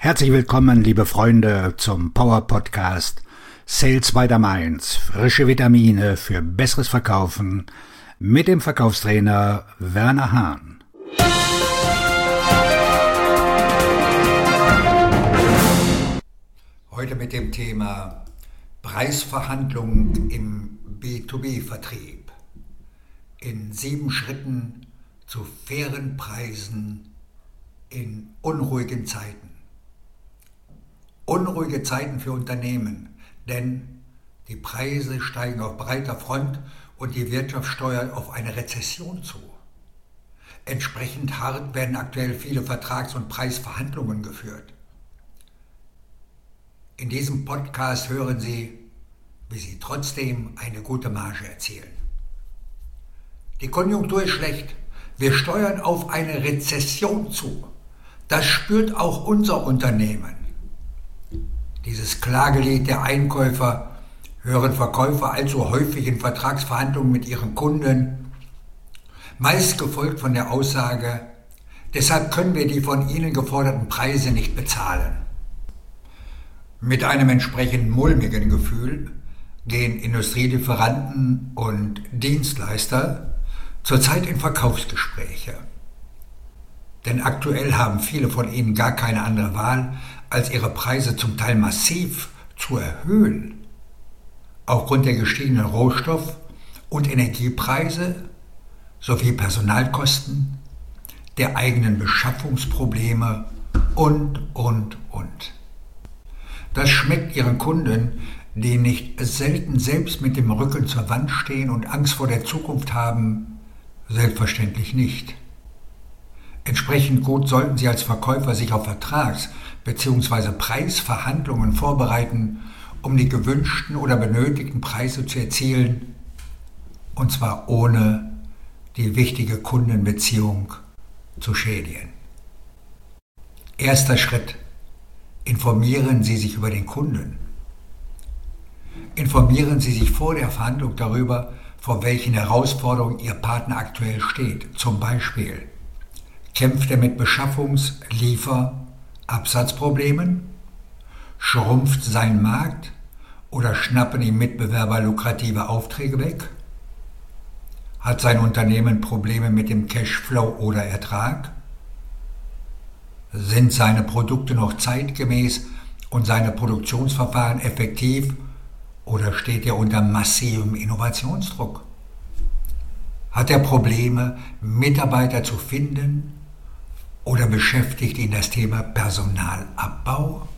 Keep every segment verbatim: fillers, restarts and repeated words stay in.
Herzlich willkommen, liebe Freunde, zum Power Podcast Sales by the Mainz. Frische Vitamine für besseres Verkaufen mit dem Verkaufstrainer Werner Hahn. Heute mit dem Thema Preisverhandlungen im B zwei B-Vertrieb. In sieben Schritten zu fairen Preisen in unruhigen Zeiten. Unruhige Zeiten für Unternehmen, denn die Preise steigen auf breiter Front und die Wirtschaft steuert auf eine Rezession zu. Entsprechend hart werden aktuell viele Vertrags- und Preisverhandlungen geführt. In diesem Podcast hören Sie, wie Sie trotzdem eine gute Marge erzielen. Die Konjunktur ist schlecht. Wir steuern auf eine Rezession zu. Das spürt auch unser Unternehmen. Dieses Klagelied der Einkäufer hören Verkäufer allzu häufig in Vertragsverhandlungen mit ihren Kunden, meist gefolgt von der Aussage, deshalb können wir die von ihnen geforderten Preise nicht bezahlen. Mit einem entsprechend mulmigen Gefühl gehen Industrielieferanten und Dienstleister zurzeit in Verkaufsgespräche. Denn aktuell haben viele von ihnen gar keine andere Wahl, als ihre Preise zum Teil massiv zu erhöhen. Aufgrund der gestiegenen Rohstoff- und Energiepreise sowie Personalkosten, der eigenen Beschaffungsprobleme und, und, und. Das schmeckt ihren Kunden, die nicht selten selbst mit dem Rücken zur Wand stehen und Angst vor der Zukunft haben, selbstverständlich nicht. Entsprechend gut sollten Sie als Verkäufer sich auf Vertrags- bzw. Preisverhandlungen vorbereiten, um die gewünschten oder benötigten Preise zu erzielen, und zwar ohne die wichtige Kundenbeziehung zu schädigen. Erster Schritt: Informieren Sie sich über den Kunden. Informieren Sie sich vor der Verhandlung darüber, vor welchen Herausforderungen Ihr Partner aktuell steht. Zum Beispiel: Kämpft er mit Beschaffungs-, Liefer-, Absatzproblemen? Schrumpft sein Markt oder schnappen ihm Mitbewerber lukrative Aufträge weg? Hat sein Unternehmen Probleme mit dem Cashflow oder Ertrag? Sind seine Produkte noch zeitgemäß und seine Produktionsverfahren effektiv oder steht er unter massivem Innovationsdruck? Hat er Probleme, Mitarbeiter zu finden oder beschäftigt ihn das Thema Personalabbau?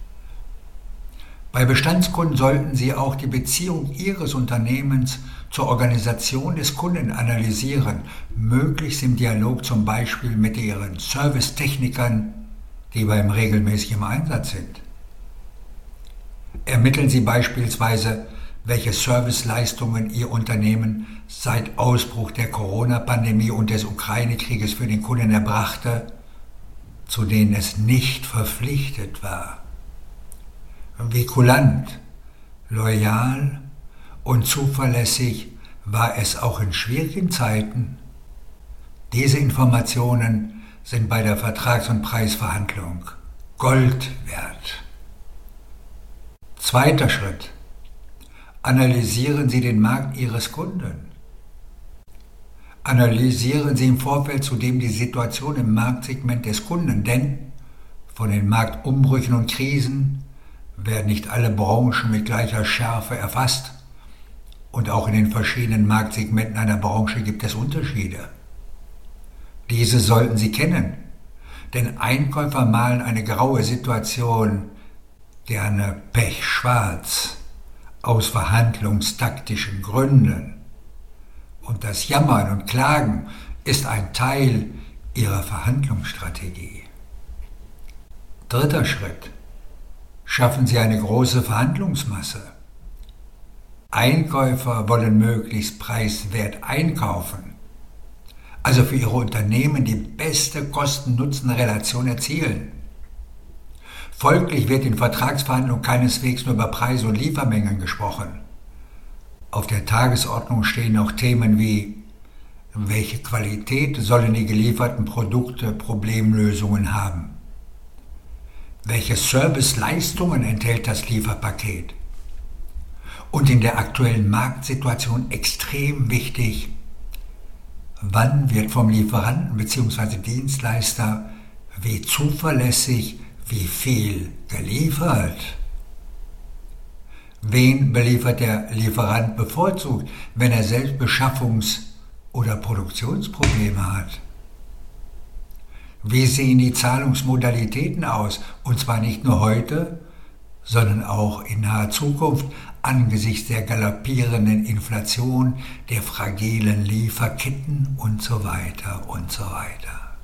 Bei Bestandskunden sollten Sie auch die Beziehung Ihres Unternehmens zur Organisation des Kunden analysieren, möglichst im Dialog zum Beispiel mit Ihren Servicetechnikern, die beim regelmäßigen Einsatz sind. Ermitteln Sie beispielsweise, welche Serviceleistungen Ihr Unternehmen seit Ausbruch der Corona-Pandemie und des Ukraine-Krieges für den Kunden erbrachte, zu denen es nicht verpflichtet war. Wie kulant, loyal und zuverlässig war es auch in schwierigen Zeiten. Diese Informationen sind bei der Vertrags- und Preisverhandlung Gold wert. Zweiter Schritt: Analysieren Sie den Markt Ihres Kunden. Analysieren Sie im Vorfeld zudem die Situation im Marktsegment des Kunden, denn von den Marktumbrüchen und Krisen werden nicht alle Branchen mit gleicher Schärfe erfasst und auch in den verschiedenen Marktsegmenten einer Branche gibt es Unterschiede. Diese sollten Sie kennen, denn Einkäufer malen eine graue Situation gerne pechschwarz aus verhandlungstaktischen Gründen. Und das Jammern und Klagen ist ein Teil ihrer Verhandlungsstrategie. Dritter Schritt: Schaffen Sie eine große Verhandlungsmasse. Einkäufer wollen möglichst preiswert einkaufen, also für ihre Unternehmen die beste Kosten-Nutzen-Relation erzielen. Folglich wird in Vertragsverhandlungen keineswegs nur über Preise und Liefermengen gesprochen. Auf der Tagesordnung stehen auch Themen wie: Welche Qualität sollen die gelieferten Produkte Problemlösungen haben? Welche Serviceleistungen enthält das Lieferpaket? Und in der aktuellen Marktsituation extrem wichtig, wann wird vom Lieferanten bzw. Dienstleister wie zuverlässig, wie viel geliefert? Wen beliefert der Lieferant bevorzugt, wenn er selbst Beschaffungs- oder Produktionsprobleme hat? Wie sehen die Zahlungsmodalitäten aus? Und zwar nicht nur heute, sondern auch in naher Zukunft angesichts der galoppierenden Inflation, der fragilen Lieferketten und so weiter und so weiter.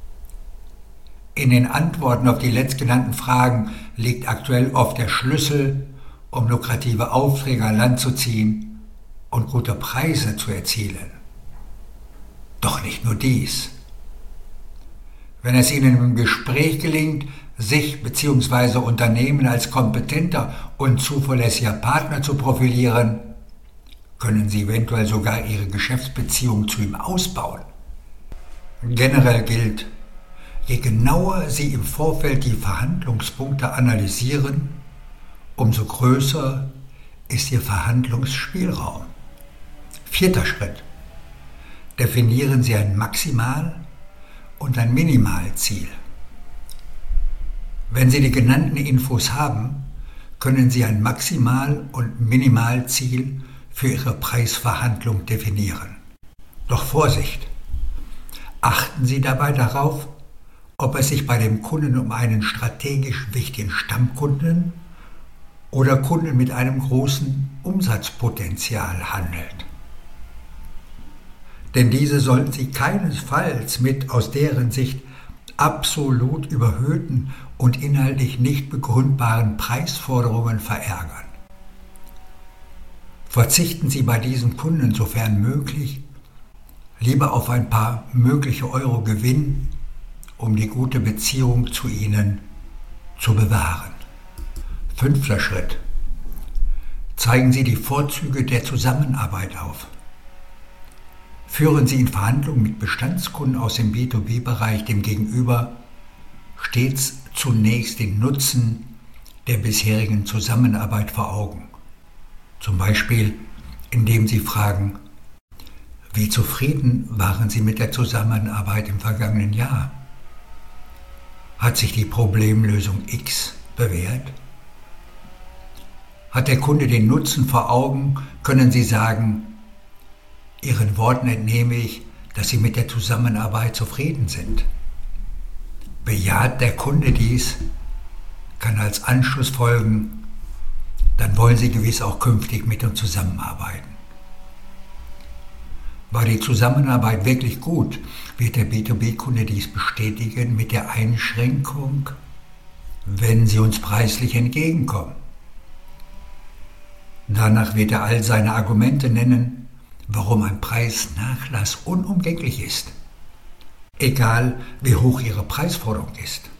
In den Antworten auf die letztgenannten Fragen liegt aktuell oft der Schlüssel, um lukrative Aufträge an Land zu ziehen und gute Preise zu erzielen. Doch nicht nur dies. Wenn es Ihnen im Gespräch gelingt, sich bzw. Unternehmen als kompetenter und zuverlässiger Partner zu profilieren, können Sie eventuell sogar Ihre Geschäftsbeziehung zu ihm ausbauen. Generell gilt, je genauer Sie im Vorfeld die Verhandlungspunkte analysieren, umso größer ist Ihr Verhandlungsspielraum. Vierter Schritt. Definieren Sie ein Maximal- und ein Minimalziel. Wenn Sie die genannten Infos haben, können Sie ein Maximal- und Minimalziel für Ihre Preisverhandlung definieren. Doch Vorsicht! Achten Sie dabei darauf, ob es sich bei dem Kunden um einen strategisch wichtigen Stammkunden oder Kunden mit einem großen Umsatzpotenzial handelt. Denn diese sollten Sie keinesfalls mit aus deren Sicht absolut überhöhten und inhaltlich nicht begründbaren Preisforderungen verärgern. Verzichten Sie bei diesen Kunden, sofern möglich, lieber auf ein paar mögliche Euro Gewinn, um die gute Beziehung zu ihnen zu bewahren. Fünfter Schritt. Zeigen Sie die Vorzüge der Zusammenarbeit auf. Führen Sie in Verhandlungen mit Bestandskunden aus dem B zwei B-Bereich dem Gegenüber stets zunächst den Nutzen der bisherigen Zusammenarbeit vor Augen. Zum Beispiel, indem Sie fragen, wie zufrieden waren Sie mit der Zusammenarbeit im vergangenen Jahr? Hat sich die Problemlösung X bewährt? Hat der Kunde den Nutzen vor Augen, können Sie sagen, Ihren Worten entnehme ich, dass Sie mit der Zusammenarbeit zufrieden sind. Bejaht der Kunde dies, kann als Anschluss folgen, dann wollen Sie gewiss auch künftig mit uns zusammenarbeiten. War die Zusammenarbeit wirklich gut, wird der B zwei B-Kunde dies bestätigen mit der Einschränkung, wenn Sie uns preislich entgegenkommen. Danach wird er all seine Argumente nennen, warum ein Preisnachlass unumgänglich ist, egal wie hoch Ihre Preisforderung ist.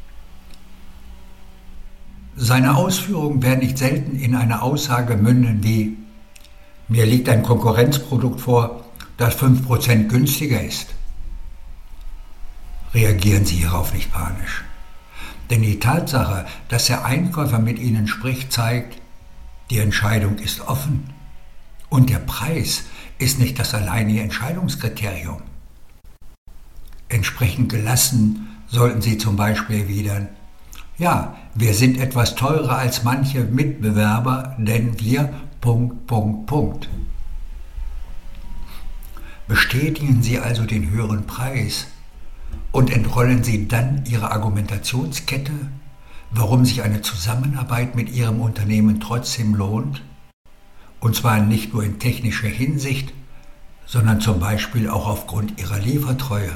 Seine Ausführungen werden nicht selten in eine Aussage münden wie: Mir liegt ein Konkurrenzprodukt vor, das fünf Prozent günstiger ist. Reagieren Sie hierauf nicht panisch. Denn die Tatsache, dass der Einkäufer mit Ihnen spricht, zeigt, die Entscheidung ist offen und der Preis ist nicht das alleinige Entscheidungskriterium. Entsprechend gelassen sollten Sie zum Beispiel erwidern: Ja, wir sind etwas teurer als manche Mitbewerber, denn wir... Punkt, Punkt, Punkt. Bestätigen Sie also den höheren Preis und entrollen Sie dann Ihre Argumentationskette, warum sich eine Zusammenarbeit mit Ihrem Unternehmen trotzdem lohnt, und zwar nicht nur in technischer Hinsicht, sondern zum Beispiel auch aufgrund Ihrer Liefertreue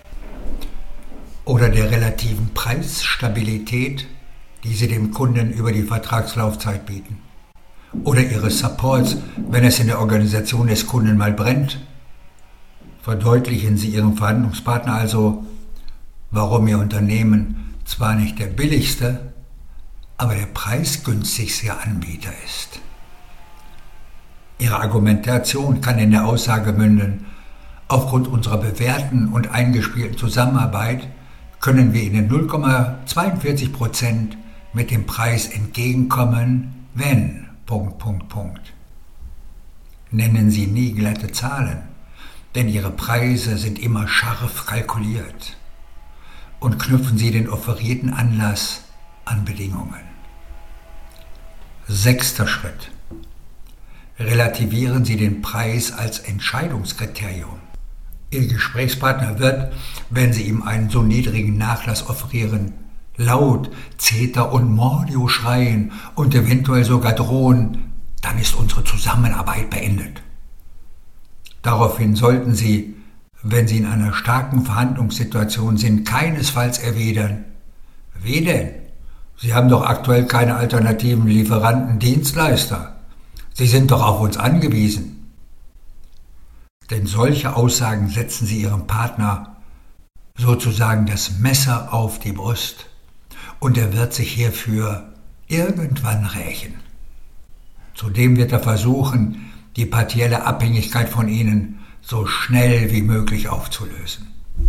oder der relativen Preisstabilität, die Sie dem Kunden über die Vertragslaufzeit bieten, oder Ihres Supports, wenn es in der Organisation des Kunden mal brennt. Verdeutlichen Sie Ihrem Verhandlungspartner also, warum Ihr Unternehmen zwar nicht der billigste, aber der preisgünstigste Anbieter ist. Ihre Argumentation kann in der Aussage münden: Aufgrund unserer bewährten und eingespielten Zusammenarbeit können wir Ihnen null Komma zweiundvierzig Prozent mit dem Preis entgegenkommen, wenn... Punkt, Punkt, Punkt. Nennen Sie nie glatte Zahlen, denn Ihre Preise sind immer scharf kalkuliert. Und knüpfen Sie den offerierten Anlass an Bedingungen. Sechster Schritt. Relativieren Sie den Preis als Entscheidungskriterium. Ihr Gesprächspartner wird, wenn Sie ihm einen so niedrigen Nachlass offerieren, laut Zeter und Mordio schreien und eventuell sogar drohen, dann ist unsere Zusammenarbeit beendet. Daraufhin sollten Sie, wenn Sie in einer starken Verhandlungssituation sind, keinesfalls erwidern: Wie denn? Sie haben doch aktuell keine alternativen Lieferanten, Dienstleister. Sie sind doch auf uns angewiesen. Denn solche Aussagen setzen Sie Ihrem Partner sozusagen das Messer auf die Brust und er wird sich hierfür irgendwann rächen. Zudem wird er versuchen, die partielle Abhängigkeit von Ihnen so schnell wie möglich aufzulösen.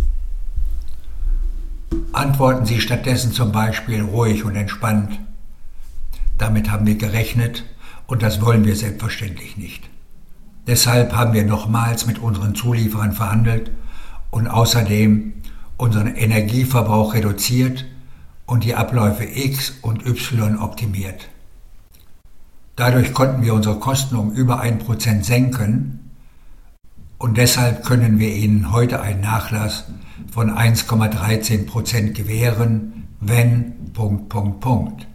Antworten Sie stattdessen zum Beispiel ruhig und entspannt: Damit haben wir gerechnet und das wollen wir selbstverständlich nicht. Deshalb haben wir nochmals mit unseren Zulieferern verhandelt und außerdem unseren Energieverbrauch reduziert und die Abläufe X und Y optimiert. Dadurch konnten wir unsere Kosten um über ein Prozent senken und deshalb können wir Ihnen heute einen Nachlass von eins Komma dreizehn Prozent gewähren, wenn... Punkt, Punkt, Punkt.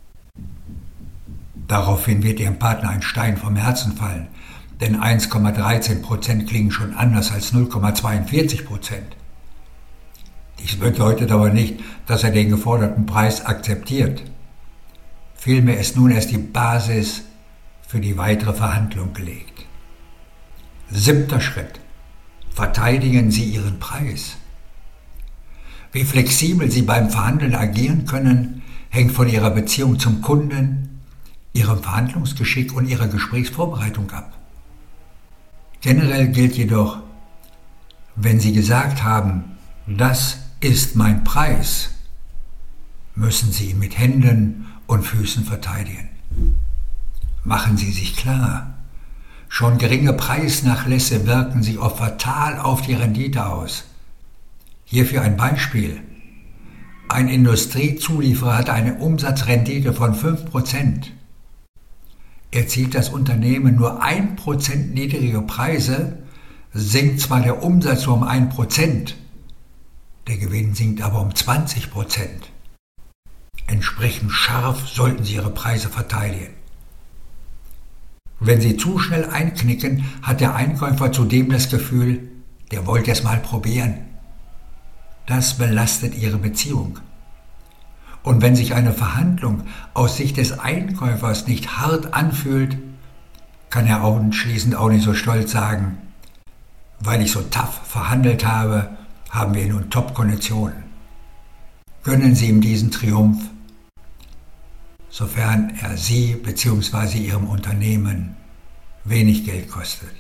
Daraufhin wird Ihrem Partner ein Stein vom Herzen fallen, denn eins Komma dreizehn Prozent klingen schon anders als null Komma zweiundvierzig Prozent. Dies bedeutet aber nicht, dass er den geforderten Preis akzeptiert. Vielmehr ist nun erst die Basis für die weitere Verhandlung gelegt. Siebter Schritt. Verteidigen Sie Ihren Preis. Wie flexibel Sie beim Verhandeln agieren können, hängt von Ihrer Beziehung zum Kunden, Ihrem Verhandlungsgeschick und Ihrer Gesprächsvorbereitung ab. Generell gilt jedoch, wenn Sie gesagt haben, das ist mein Preis, müssen Sie ihn mit Händen und Füßen verteidigen. Machen Sie sich klar, schon geringe Preisnachlässe wirken sich oft fatal auf die Rendite aus. Hierfür ein Beispiel. Ein Industriezulieferer hat eine Umsatzrendite von fünf Prozent. Erzielt das Unternehmen nur ein Prozent niedrige Preise, sinkt zwar der Umsatz nur um ein Prozent, der Gewinn sinkt aber um zwanzig Prozent. Entsprechend scharf sollten Sie Ihre Preise verteidigen. Wenn Sie zu schnell einknicken, hat der Einkäufer zudem das Gefühl, der wollte es mal probieren. Das belastet Ihre Beziehung. Und wenn sich eine Verhandlung aus Sicht des Einkäufers nicht hart anfühlt, kann er anschließend auch nicht so stolz sagen, weil ich so tough verhandelt habe, haben wir nun Top-Konditionen. Gönnen Sie ihm diesen Triumph, sofern er Sie bzw. Ihrem Unternehmen wenig Geld kostet.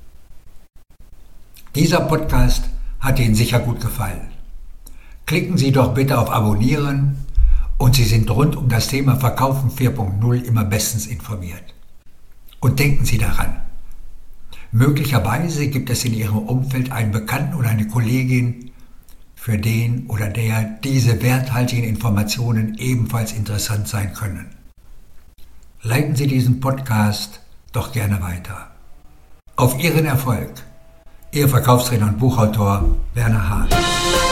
Dieser Podcast hat Ihnen sicher gut gefallen. Klicken Sie doch bitte auf Abonnieren und Sie sind rund um das Thema Verkaufen vier Punkt null immer bestens informiert. Und denken Sie daran, möglicherweise gibt es in Ihrem Umfeld einen Bekannten oder eine Kollegin, für den oder der diese werthaltigen Informationen ebenfalls interessant sein können. Leiten Sie diesen Podcast doch gerne weiter. Auf Ihren Erfolg. Ihr Verkaufstrainer und Buchautor Werner Hahn.